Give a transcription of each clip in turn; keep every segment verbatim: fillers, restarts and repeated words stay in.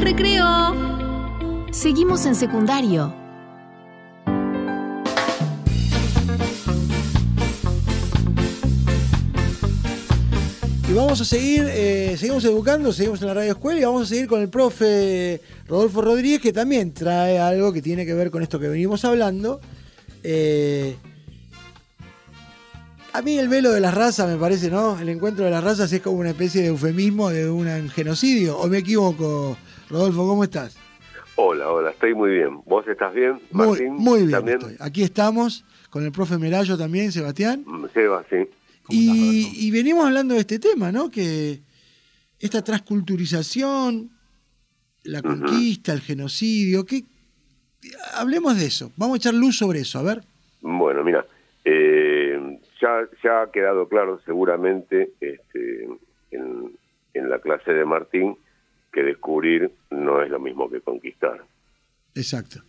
recreo. Seguimos en secundario. Y vamos a seguir, eh, seguimos educando, seguimos en la radio escuela y vamos a seguir con el profe Rodolfo Rodríguez, que también trae algo que tiene que ver con esto que venimos hablando. Eh, a mí el velo de las razas me parece, ¿no? El encuentro de las razas es como una especie de eufemismo de un genocidio. ¿O me equivoco, Rodolfo? ¿Cómo estás? Hola, hola, estoy muy bien. ¿Vos estás bien, Martín? Muy, muy bien ¿También? estoy. Aquí estamos con el profe Merayo también, Sebastián. Seba, sí. Y, y venimos hablando de este tema, ¿no? Que esta transculturización, la conquista, uh-huh. el genocidio, que hablemos de eso. Vamos a echar luz sobre eso, a ver. Bueno, mira, eh, ya, ya ha quedado claro seguramente este, en, en la clase de Martín que descubrir no es lo mismo que conquistar. Exacto.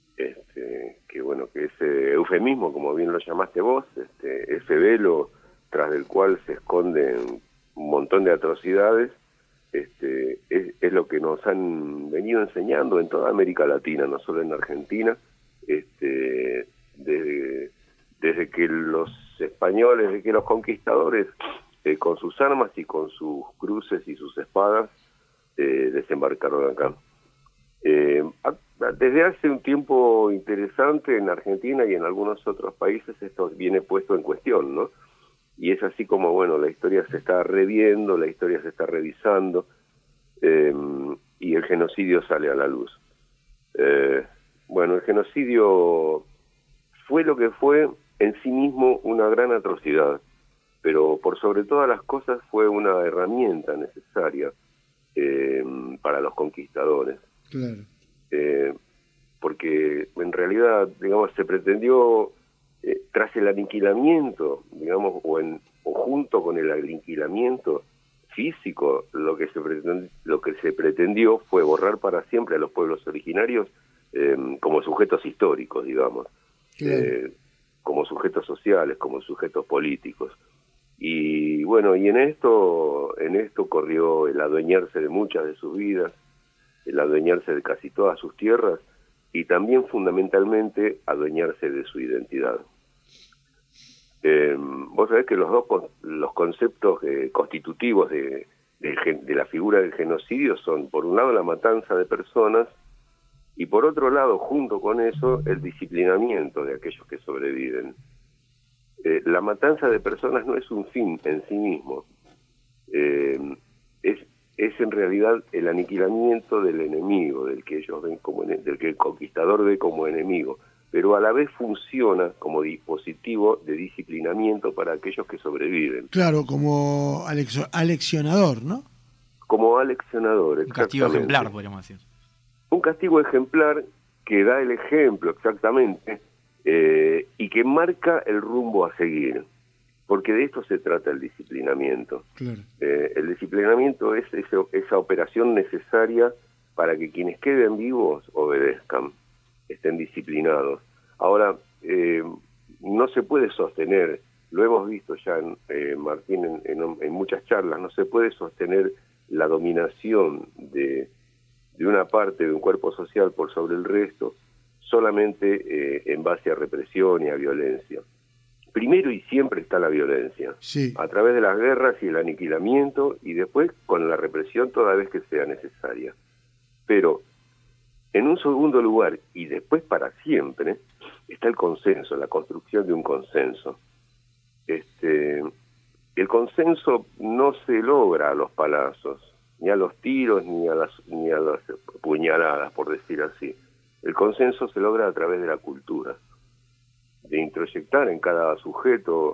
Este, que bueno, que ese eufemismo, como bien lo llamaste vos, este, ese velo tras del cual se esconden un montón de atrocidades, este, es, es lo que nos han venido enseñando en toda América Latina, no solo en Argentina, este, desde, desde que los españoles, desde que los conquistadores, eh, con sus armas y con sus cruces y sus espadas, eh, desembarcaron acá. Eh, desde hace un tiempo interesante en Argentina y en algunos otros países esto viene puesto en cuestión, ¿no? Y es así como, bueno, la historia se está reviendo, la historia se está revisando, eh, y el genocidio sale a la luz. Eh, bueno, el genocidio fue lo que fue en sí mismo una gran atrocidad, pero por sobre todas las cosas fue una herramienta necesaria eh, para los conquistadores. Claro. Eh, porque en realidad, digamos, se pretendió... Eh, tras el aniquilamiento, digamos, o, en, o junto con el aniquilamiento físico, lo que se pretendió, lo que se pretendió fue borrar para siempre a los pueblos originarios eh, como sujetos históricos, digamos, claro. eh, como sujetos sociales, como sujetos políticos. Y bueno, y en esto, en esto corrió el adueñarse de muchas de sus vidas, el adueñarse de casi todas sus tierras, y también fundamentalmente adueñarse de su identidad. Eh, vos sabés que los dos los conceptos eh, constitutivos de, de, de la figura del genocidio son, por un lado, la matanza de personas y por otro lado, junto con eso, el disciplinamiento de aquellos que sobreviven. Eh, la matanza de personas no es un fin en sí mismo, eh, es es en realidad el aniquilamiento del enemigo, del que ellos ven como del que el conquistador ve como enemigo, pero a la vez funciona como dispositivo de disciplinamiento para aquellos que sobreviven. Claro, como alexo- aleccionador, ¿no? Como aleccionador, exactamente. Un castigo ejemplar, podríamos decir. Un castigo ejemplar que da el ejemplo, exactamente, eh, y que marca el rumbo a seguir. Porque de esto se trata el disciplinamiento. Claro. Eh, el disciplinamiento es ese, esa operación necesaria para que quienes queden vivos obedezcan, estén disciplinados. Ahora, eh, no se puede sostener, lo hemos visto ya, en, eh, Martín, en, en, en muchas charlas, no se puede sostener la dominación de, de una parte de un cuerpo social por sobre el resto solamente eh, en base a represión y a violencia. Primero y siempre está la violencia, sí. a través de las guerras y el aniquilamiento, y después con la represión toda vez que sea necesaria. Pero, en un segundo lugar, y después para siempre, está el consenso, la construcción de un consenso. Este, el consenso no se logra a los palazos, ni a los tiros, ni a las, ni a las puñaladas, por decir así. El consenso se logra a través de la cultura, de introyectar en cada sujeto,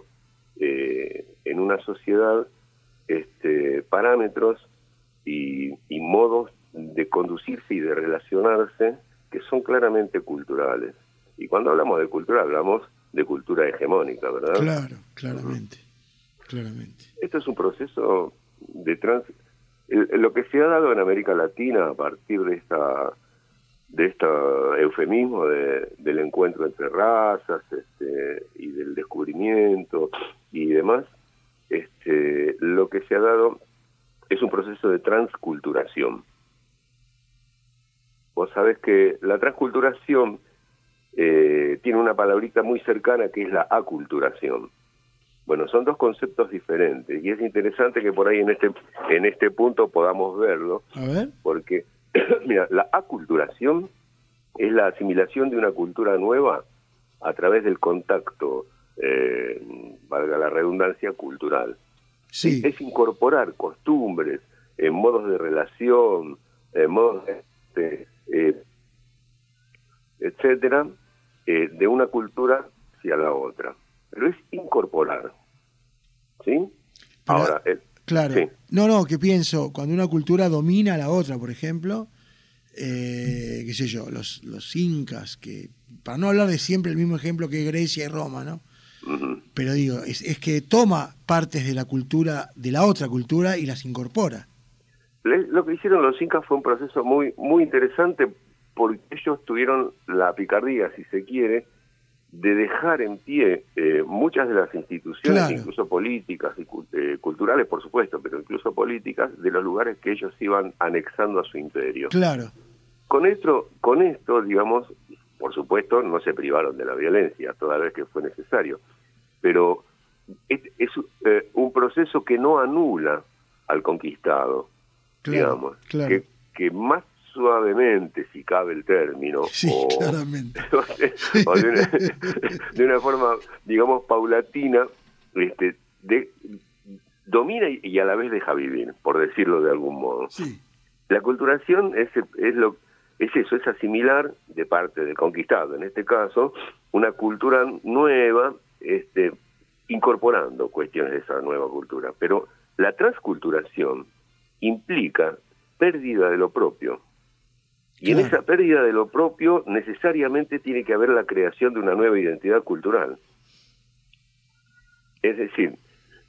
eh, en una sociedad, este, parámetros y, y modos de conducirse y de relacionarse que son claramente culturales. Y cuando hablamos de cultura, hablamos de cultura hegemónica, ¿verdad? Claro, claramente, claramente. Esto es un proceso de trans... El, lo que se ha dado en América Latina a partir de esta... de este eufemismo de, del encuentro entre razas, este, y del descubrimiento y demás, este, lo que se ha dado es un proceso de transculturación. vos sabés que la transculturación eh, tiene una palabrita muy cercana que es la aculturación. Bueno, son dos conceptos diferentes y es interesante que por ahí en este en este punto podamos verlo. A ver. Porque, mira, la aculturación es la asimilación de una cultura nueva a través del contacto, eh, valga la redundancia, cultural. Sí. Es, es incorporar costumbres, eh, modos de relación, eh, modos de, eh, etcétera, eh, de una cultura hacia la otra. Pero es incorporar, ¿sí? Pero, Ahora, eh, claro. Sí. No, no, que pienso, cuando una cultura domina a la otra, por ejemplo, eh, qué sé yo, los, los incas, que para no hablar de siempre el mismo ejemplo que Grecia y Roma, ¿no? Uh-huh. Pero digo, es, es que toma partes de la cultura, de la otra cultura y las incorpora. Le, lo que hicieron los incas fue un proceso muy, muy interesante porque ellos tuvieron la picardía, si se quiere, de dejar en pie eh, muchas de las instituciones, Claro. incluso políticas y eh, culturales, por supuesto, pero incluso políticas, de los lugares que ellos iban anexando a su imperio. Claro. Con esto, con esto, digamos, por supuesto, no se privaron de la violencia toda vez que fue necesario, pero es, es eh, un proceso que no anula al conquistado, Claro, digamos, claro. que, que más suavemente, si cabe el término, Sí, o, claramente. o de, o de, una, de una forma, digamos, paulatina, este, de, domina y, y a la vez deja vivir, por decirlo de algún modo. Sí. La culturación es, es, lo, es eso, es asimilar de parte del conquistado, en este caso, una cultura nueva, este, incorporando cuestiones de esa nueva cultura. Pero la transculturación implica pérdida de lo propio. Y Claro. en esa pérdida de lo propio necesariamente tiene que haber la creación de una nueva identidad cultural. Es decir,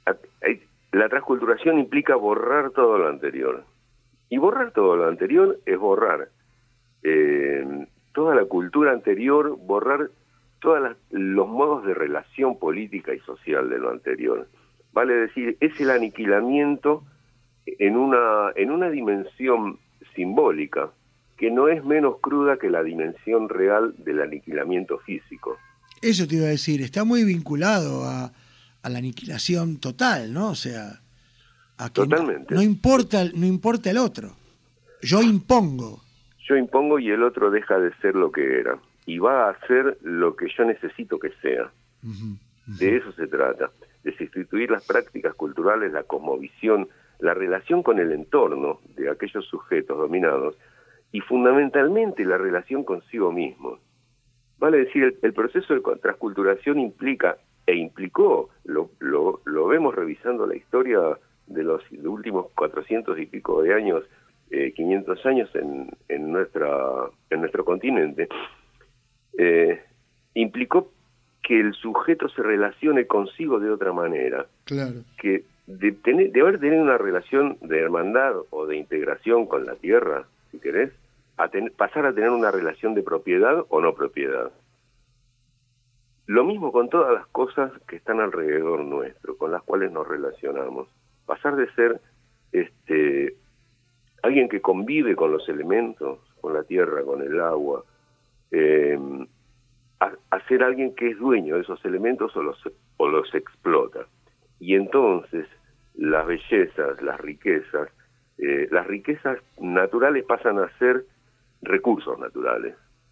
la transculturación implica borrar todo lo anterior. Y borrar todo lo anterior es borrar eh, toda la cultura anterior, borrar todos los modos de relación política y social de lo anterior. Vale decir, es el aniquilamiento en una, en una dimensión simbólica que no es menos cruda que la dimensión real del aniquilamiento físico. Eso te iba a decir, está muy vinculado a, a la aniquilación total, ¿no? O sea, a que Totalmente. No, no importa, no importa el otro. Yo impongo. Yo impongo y el otro deja de ser lo que era. Y va a ser lo que yo necesito que sea. Uh-huh, uh-huh. De eso se trata. De sustituir las prácticas culturales, la cosmovisión, la relación con el entorno de aquellos sujetos dominados y fundamentalmente la relación consigo mismo. Vale decir, el, el proceso de transculturación implica e implicó, lo, lo, lo vemos revisando la historia de los de últimos cuatrocientos y pico de años, eh, quinientos años en, en, nuestra, en nuestro continente, eh, implicó que el sujeto se relacione consigo de otra manera. Claro. Que de, tener, de haber tenido una relación de hermandad o de integración con la tierra, si querés, a ten, pasar a tener una relación de propiedad o no propiedad. Lo mismo con todas las cosas que están alrededor nuestro, con las cuales nos relacionamos. Pasar de ser este alguien que convive con los elementos, con la tierra, con el agua, eh, a, a ser alguien que es dueño de esos elementos o los, o los explota. Y entonces las bellezas, las riquezas, eh, las riquezas naturales pasan a ser recursos naturales.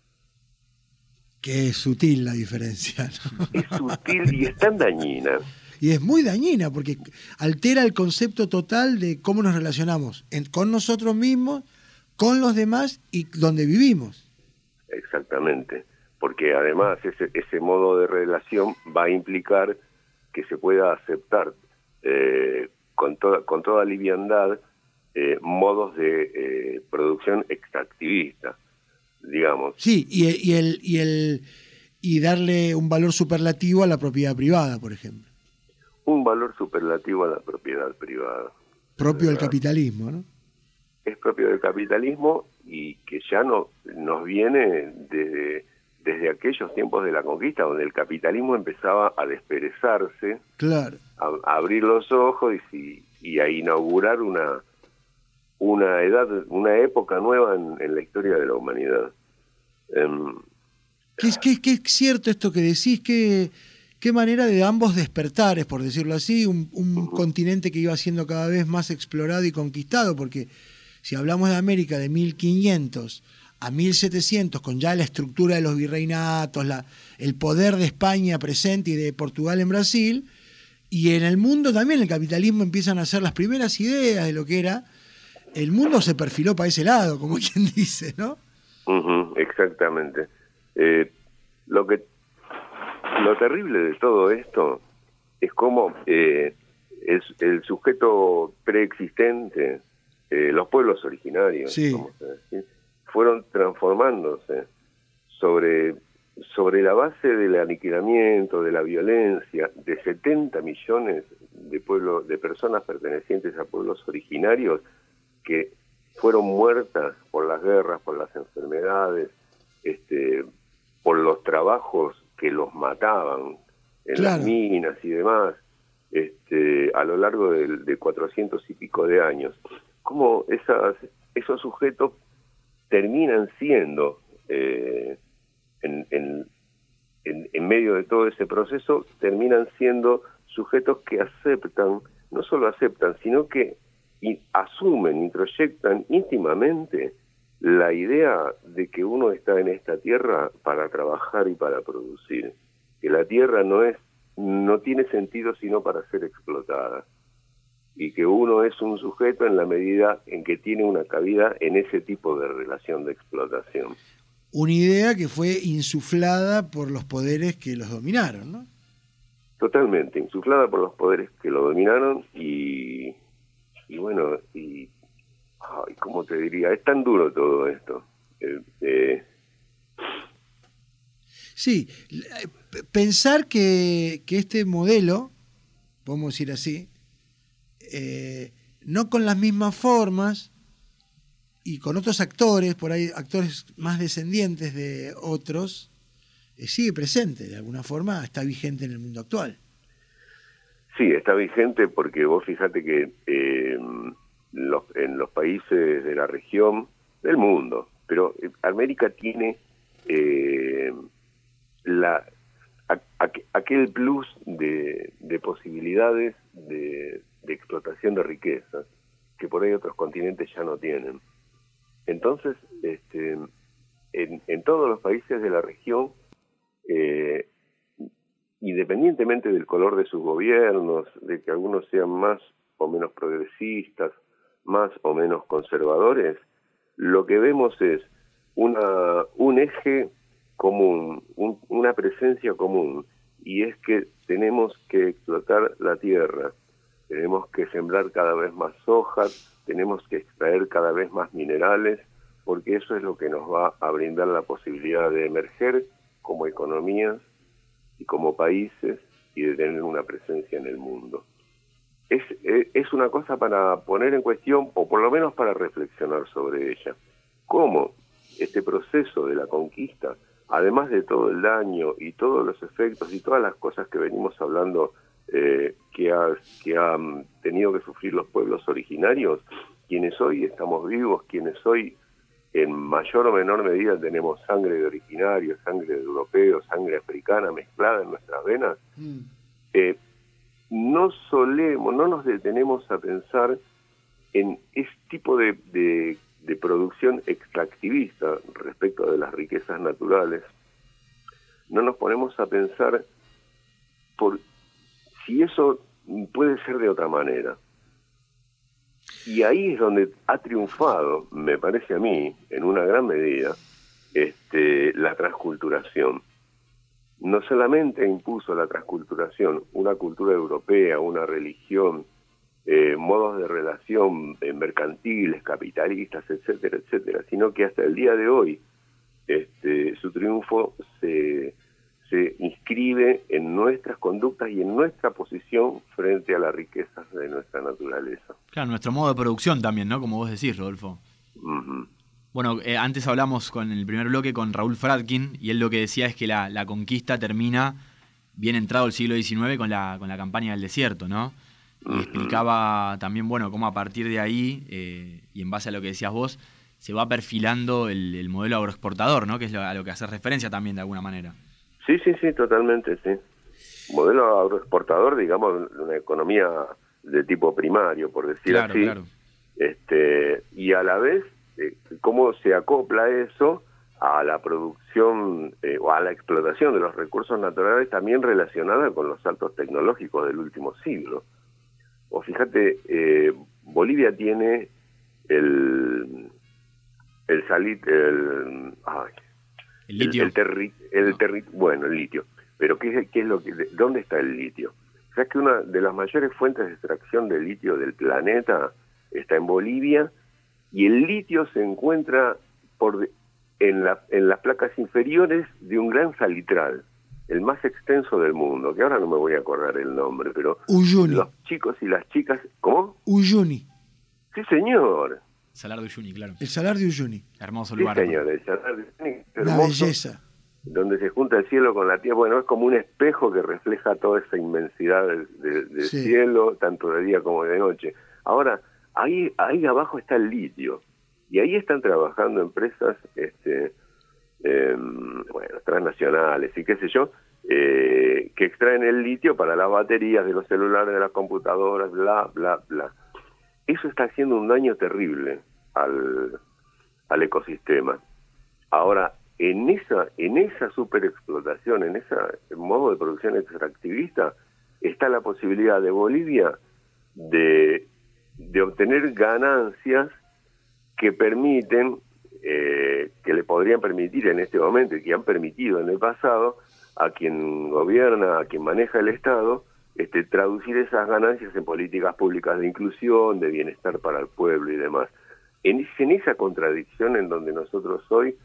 Que es sutil la diferencia, ¿no? Es sutil y es tan dañina. Y es muy dañina porque altera el concepto total de cómo nos relacionamos en, con nosotros mismos, con los demás y donde vivimos. Exactamente, porque además ese, ese modo de relación va a implicar que se pueda aceptar eh, con, toda, con toda liviandad eh, modos de eh, producción extractivista, digamos. Sí, y el, y el y el y darle un valor superlativo a la propiedad privada, por ejemplo. Un valor superlativo a la propiedad privada. Propio del capitalismo, ¿no? Es propio del capitalismo y que ya no nos viene desde, desde aquellos tiempos de la conquista, donde el capitalismo empezaba a desperezarse, claro, a, a abrir los ojos y, y a inaugurar una una edad, una época nueva en, en la historia de la humanidad. Um, ¿Qué, qué, qué es cierto esto que decís? ¿Qué, qué manera de ambos despertares, por decirlo así? Un, un uh-huh. continente que iba siendo cada vez más explorado y conquistado, porque si hablamos de América de mil quinientos a mil setecientos, con ya la estructura de los virreinatos, la, el poder de España presente y de Portugal en Brasil, y en el mundo también el capitalismo empiezan a hacer las primeras ideas de lo que era, el mundo se perfiló para ese lado, como quien dice, ¿no? Uh-huh, exactamente. Eh, lo que lo terrible de todo esto es cómo eh, el, el sujeto preexistente, eh, los pueblos originarios, sí. vamos a decir, fueron transformándose sobre, sobre la base del aniquilamiento, de la violencia, de setenta millones de pueblos, de personas pertenecientes a pueblos originarios que fueron muertas por las guerras, por las enfermedades, este, por los trabajos que los mataban en claro. las minas y demás, este, a lo largo de, de cuatrocientos y pico de años. Cómo esas, esos sujetos terminan siendo, eh, en, en, en, en medio de todo ese proceso, terminan siendo sujetos que aceptan, no solo aceptan, sino que y asumen, introyectan íntimamente la idea de que uno está en esta tierra para trabajar y para producir, que la tierra no es, no tiene sentido sino para ser explotada, y que uno es un sujeto en la medida en que tiene una cabida en ese tipo de relación de explotación. Una idea que fue insuflada por los poderes que los dominaron, ¿no? Totalmente, insuflada por los poderes que lo dominaron y, y bueno, y ay, ¿cómo te diría? Es tan duro todo esto. Eh, eh. Sí, pensar que, que este modelo, podemos decir así, eh, no con las mismas formas y con otros actores, por ahí actores más descendientes de otros, eh, sigue presente, de alguna forma está vigente en el mundo actual. Sí, está vigente porque vos fíjate que eh, los, en los países de la región, del mundo, pero América tiene eh, la a, a, aquel plus de, de posibilidades de, de explotación de riquezas que por ahí otros continentes ya no tienen. Entonces, este, en, en todos los países de la región, eh, independientemente del color de sus gobiernos, de que algunos sean más o menos progresistas, más o menos conservadores, lo que vemos es una un eje común, un, una presencia común, y es que tenemos que explotar la tierra, tenemos que sembrar cada vez más soja, tenemos que extraer cada vez más minerales, porque eso es lo que nos va a brindar la posibilidad de emerger como economías y como países y de tener una presencia en el mundo. Es, es una cosa para poner en cuestión, o por lo menos para reflexionar sobre ella. ¿Cómo este proceso de la conquista, además de todo el daño y todos los efectos y todas las cosas que venimos hablando eh, que, ha, que han tenido que sufrir los pueblos originarios, quienes hoy estamos vivos, quienes hoy en mayor o menor medida tenemos sangre de originarios, sangre de europeos, sangre africana mezclada en nuestras venas, mm. eh, no solemos, no nos detenemos a pensar en ese tipo de, de, de producción extractivista respecto de las riquezas naturales. No nos ponemos a pensar por si eso puede ser de otra manera. Y ahí es donde ha triunfado, me parece a mí, en una gran medida, este, la transculturación. No solamente impuso la transculturación, una cultura europea, una religión, eh, modos de relación eh, mercantiles, capitalistas, etcétera, etcétera, sino que hasta el día de hoy este, su triunfo se, se inscribe en nuestras conductas y en nuestra posición frente a las riquezas de nuestra naturaleza. Claro, nuestro modo de producción también, ¿no? Como vos decís, Rodolfo. Uh-huh. Bueno, eh, antes hablamos con el primer bloque con Raúl Fradkin y él lo que decía es que la, la conquista termina bien entrado el siglo diecinueve con la, con la campaña del desierto, ¿no? y uh-huh. explicaba también, bueno, cómo a partir de ahí, eh, y en base a lo que decías vos, se va perfilando el, el modelo agroexportador, ¿no? Que es lo, a lo que haces referencia también de alguna manera. Sí, sí, sí, totalmente, sí. Modelo agroexportador, digamos, una economía de tipo primario, por decir claro, así. Claro. Este, y a la vez, eh, cómo se acopla eso a la producción eh, o a la explotación de los recursos naturales también relacionada con los saltos tecnológicos del último siglo. O fíjate, eh, Bolivia tiene el el salit, el, ay, el litio, el, el, terri, el no. terri, bueno, el litio. Pero qué, qué es lo que, ¿dónde está el litio? O sea que una de las mayores fuentes de extracción de litio del planeta está en Bolivia, y el litio se encuentra por en, la, en las placas inferiores de un gran salitral, el más extenso del mundo, que ahora no me voy a acordar el nombre, pero Uyuni. Los chicos y las chicas... ¿Cómo? Uyuni. Sí, señor. Salar de Uyuni, claro. El Salar de Uyuni. Hermoso sí, lugar. señor, el Salar de Uyuni. Una belleza. Donde se junta el cielo con la tierra. Bueno, es como un espejo que refleja toda esa inmensidad del, del, del sí. cielo, tanto de día como de noche. Ahora, ahí ahí abajo está el litio, y ahí están trabajando empresas, este eh, bueno, transnacionales y qué sé yo, eh, que extraen el litio para las baterías de los celulares, de las computadoras, bla, bla, bla. Eso está haciendo un daño terrible al, al ecosistema. Ahora, en esa en esa superexplotación, en ese modo de producción extractivista, está la posibilidad de Bolivia de, de obtener ganancias que permiten, eh, que le podrían permitir en este momento y que han permitido en el pasado a quien gobierna, a quien maneja el Estado, este, traducir esas ganancias en políticas públicas de inclusión, de bienestar para el pueblo y demás. En, en esa contradicción en donde nosotros hoy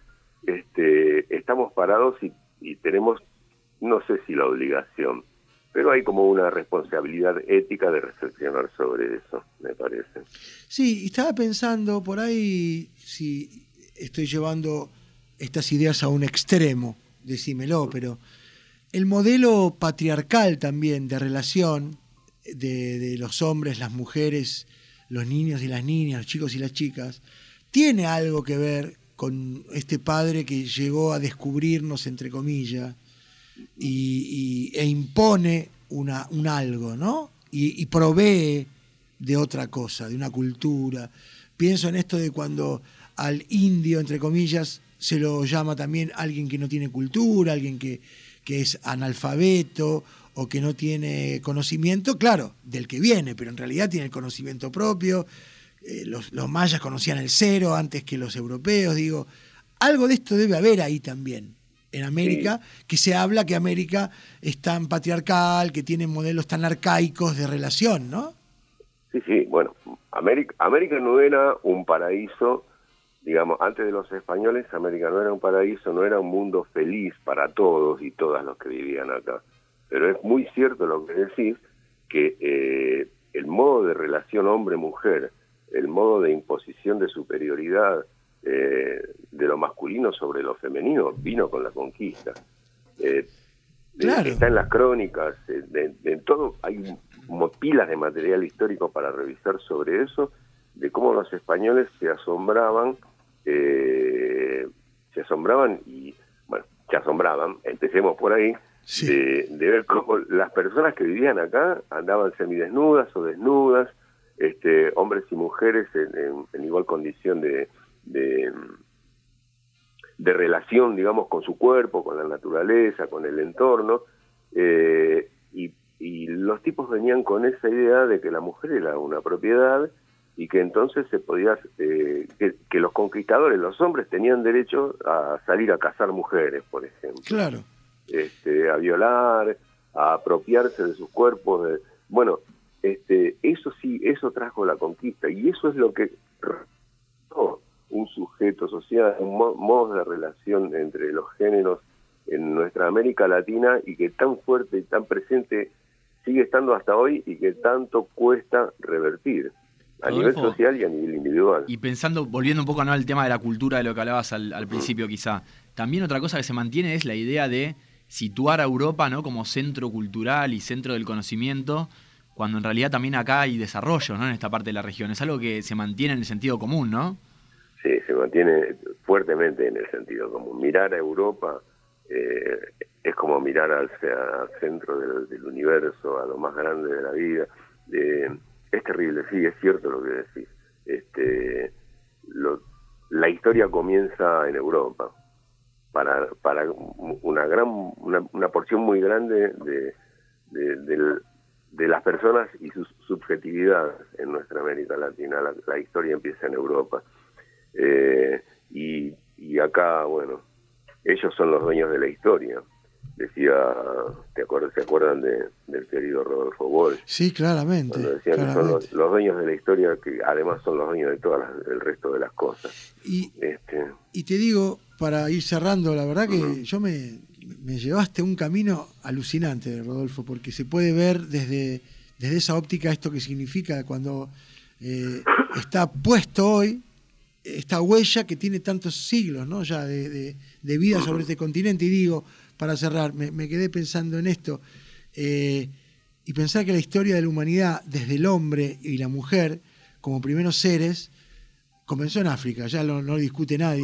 este, estamos parados y, y tenemos, no sé si la obligación, pero hay como una responsabilidad ética de reflexionar sobre eso, me parece. Sí, estaba pensando por ahí, si estoy llevando estas ideas a un extremo, decímelo, pero el modelo patriarcal también de relación de, de los hombres, las mujeres, los niños y las niñas, los chicos y las chicas, tiene algo que ver con este padre que llegó a descubrirnos, entre comillas, y, y, e impone una, un algo, ¿no? Y, y provee de otra cosa, de una cultura. Pienso en esto de cuando al indio, entre comillas, se lo llama también alguien que no tiene cultura, alguien que, que es analfabeto o que no tiene conocimiento, claro, del que viene, pero en realidad tiene el conocimiento propio. Eh, los, los mayas conocían el cero antes que los europeos, digo, algo de esto debe haber ahí también en América, sí. Que se habla que América es tan patriarcal, que tiene modelos tan arcaicos de relación, ¿no? Sí, sí, bueno, América, América no era un paraíso, digamos, antes de los españoles, América no era un paraíso, no era un mundo feliz para todos y todas los que vivían acá. Pero es muy cierto lo que decís, que eh, el modo de relación hombre-mujer, el modo de imposición de superioridad eh, de lo masculino sobre lo femenino vino con la conquista. Eh, claro. Está en las crónicas, de, de, de todo, hay pilas de material histórico para revisar sobre eso, de cómo los españoles se asombraban, eh, se asombraban y, bueno, se asombraban, empecemos por ahí, sí. de, de ver cómo las personas que vivían acá andaban semidesnudas o desnudas, este, hombres y mujeres en, en, en igual condición de, de, de relación, digamos, con su cuerpo, con la naturaleza, con el entorno, eh, y, y los tipos venían con esa idea de que la mujer era una propiedad y que entonces se podía, eh, que, que los conquistadores, los hombres, tenían derecho a salir a cazar mujeres, por ejemplo. Claro. Este, a violar, a apropiarse de sus cuerpos. De, bueno, este, eso sí, eso trajo la conquista y eso es lo que no, un sujeto social, un mo modo de relación entre los géneros en nuestra América Latina y que tan fuerte y tan presente sigue estando hasta hoy y que tanto cuesta revertir. A Rodolfo, nivel social y a nivel individual. Y pensando, volviendo un poco, ¿no?, al tema de la cultura, de lo que hablabas al, al principio quizá, también otra cosa que se mantiene es la idea de situar a Europa, ¿no?, como centro cultural y centro del conocimiento, cuando en realidad también acá hay desarrollo, ¿no? En esta parte de la región. Es algo que se mantiene en el sentido común, ¿no? Sí, se mantiene fuertemente en el sentido común. Mirar a Europa eh, es como mirar al, al centro del, del universo, a lo más grande de la vida. Eh, es terrible, sí, es cierto lo que decís. Este, lo, la historia comienza en Europa. Para, para una gran una, una porción muy grande de, de, de, de las personas y sus subjetividades en nuestra América Latina. La, la historia empieza en Europa. Eh, y, y acá, bueno, ellos son los dueños de la historia. Decía, ¿te acuerdas, ¿se acuerdan de, del querido Rodolfo Walsh? Sí, claramente. Cuando decían claramente. que son los, los dueños de la historia, que además son los dueños de todo el resto de las cosas. Y, este... y te digo, para ir cerrando, la verdad que uh-huh. yo me, me llevaste un camino alucinante, Rodolfo, porque se puede ver desde, desde esa óptica esto que significa cuando eh, está puesto hoy esta huella que tiene tantos siglos, ¿no? Ya de, de, de vida sobre este continente. Y digo, para cerrar, me, me quedé pensando en esto, eh, y pensar que la historia de la humanidad, desde el hombre y la mujer, como primeros seres, comenzó en África, ya lo, no lo discute nadie,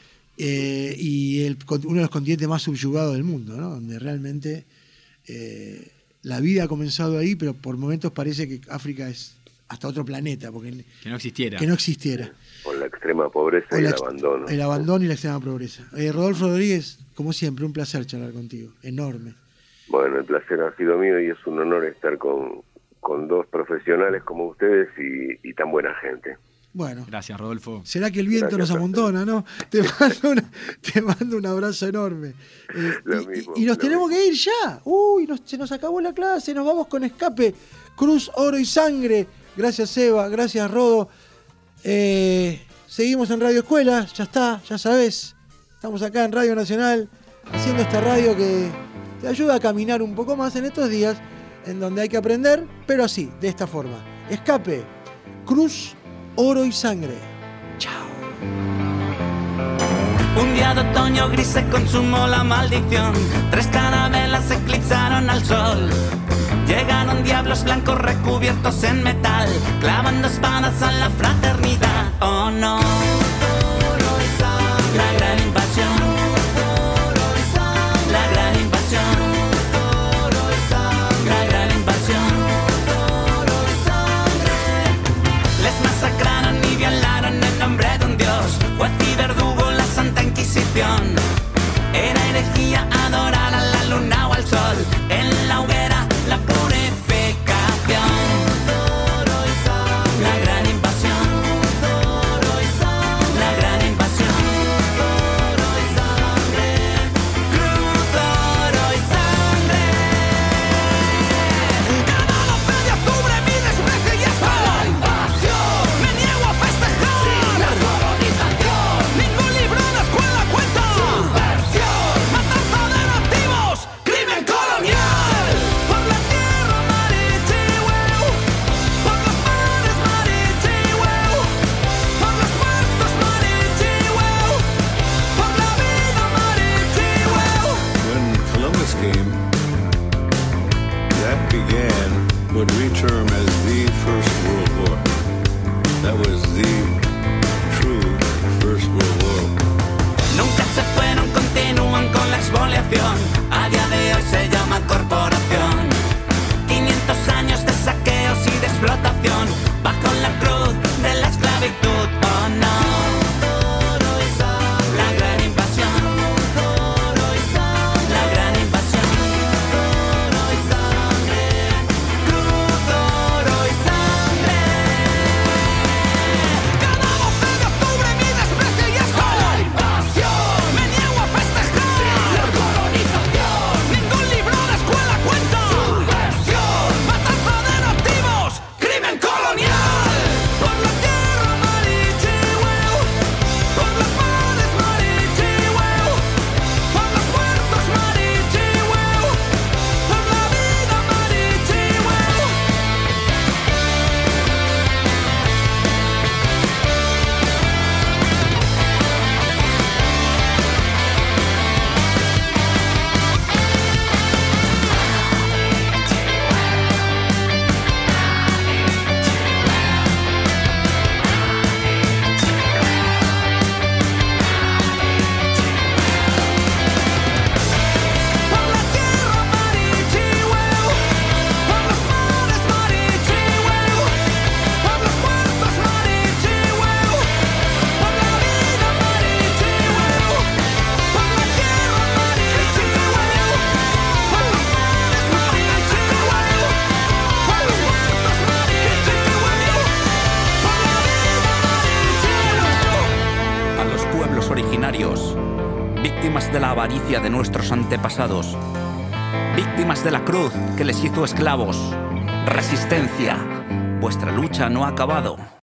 eh, y el, uno de los continentes más subyugados del mundo, ¿no? Donde realmente eh, la vida ha comenzado ahí, pero por momentos parece que África es hasta otro planeta, porque que no existiera. Que no existiera. Por la extrema pobreza y el abandono. El abandono y la extrema pobreza. Eh, Rodolfo Rodríguez, como siempre, un placer charlar contigo, enorme. Bueno, el placer ha sido mío y es un honor estar con, con dos profesionales como ustedes y, y tan buena gente. Bueno. Gracias, Rodolfo. Será que el viento Gracias, nos amontona, ¿no? Te mando, una, te mando un abrazo enorme. Eh, Lo y, mismo, y nos lo tenemos mismo. que ir ya. Uy, nos, se nos acabó la clase, nos vamos con Escape. Cruz, Oro y Sangre. Gracias, Eva. Gracias, Rodo. Eh, seguimos en Radio Escuela. Ya está, ya sabés. Estamos acá en Radio Nacional haciendo esta radio que te ayuda a caminar un poco más en estos días en donde hay que aprender, pero así, de esta forma. Escape, Cruz, Oro y Sangre. Chao. Un día de otoño gris se consumó la maldición. Tres carabelas eclipsaron al sol. Llegaron diablos blancos recubiertos en metal, clavando espadas a la fraternidad. Oh no, la gran invasión, la gran invasión, la gran invasión. Les masacraron y violaron en nombre de un dios, juez y verdugo, la Santa Inquisición. Era herejía adorar a la luna o al sol, en la hoguera la purificación. La gran invasión, la gran invasión. Cruz, oro y sangre. Cada doce de octubre mi desprecio y espada. La invasión. Me niego a festejar. Sin la colonización. Ningún libro en la escuela cuenta. Subversión. Matanza de nativos. Crimen colonial. Por la tierra marichihueu. Por los mares marichihueu. Por los muertos marichihueu. Por la vida marichihueu. When Columbus came, that began what we term as the First World War. That was the true First World War. Nunca se fueron, continúan con la expoliación. A día de hoy se llama corporación. quinientos años de saqueos y de explotación, bajo la cruz de la esclavitud. Oh no, la gran invasión, la gran invasión. Cruz, oro y sangre. Cada doce de octubre mi desprecio y asco. La invasión. Me niego a festejar. La colonización. Ningún libro pueblos originarios, víctimas de la avaricia de nuestros antepasados, víctimas de la cruz que les hizo esclavos. Resistencia, vuestra lucha no ha acabado.